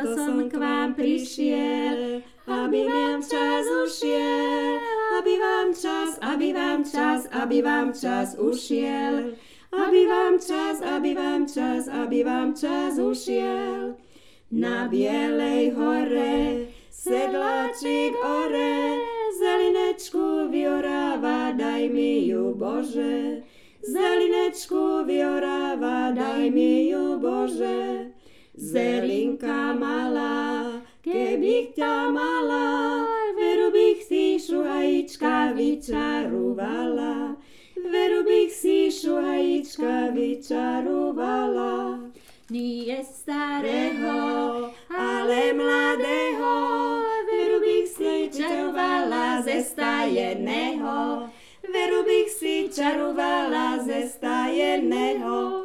preto som k vám prišiel, aby vám čas ušiel, aby vám čas ušiel, aby vám čas ušiel. Na bielej hore sedláčik ore, zelinečku vyoráva, daj mi ju Bože. Zelinečku vyoráva, daj mi ju Bože. Zelinka malá, keby ťa mala, veru bych si šuhajíčka vyčarovala. Veru bych si šuhajíčka vyčarovala. Nie starého, ale mladého, veru bych si čarovala ze stajeného. Veru bych si čarovala ze stajeného.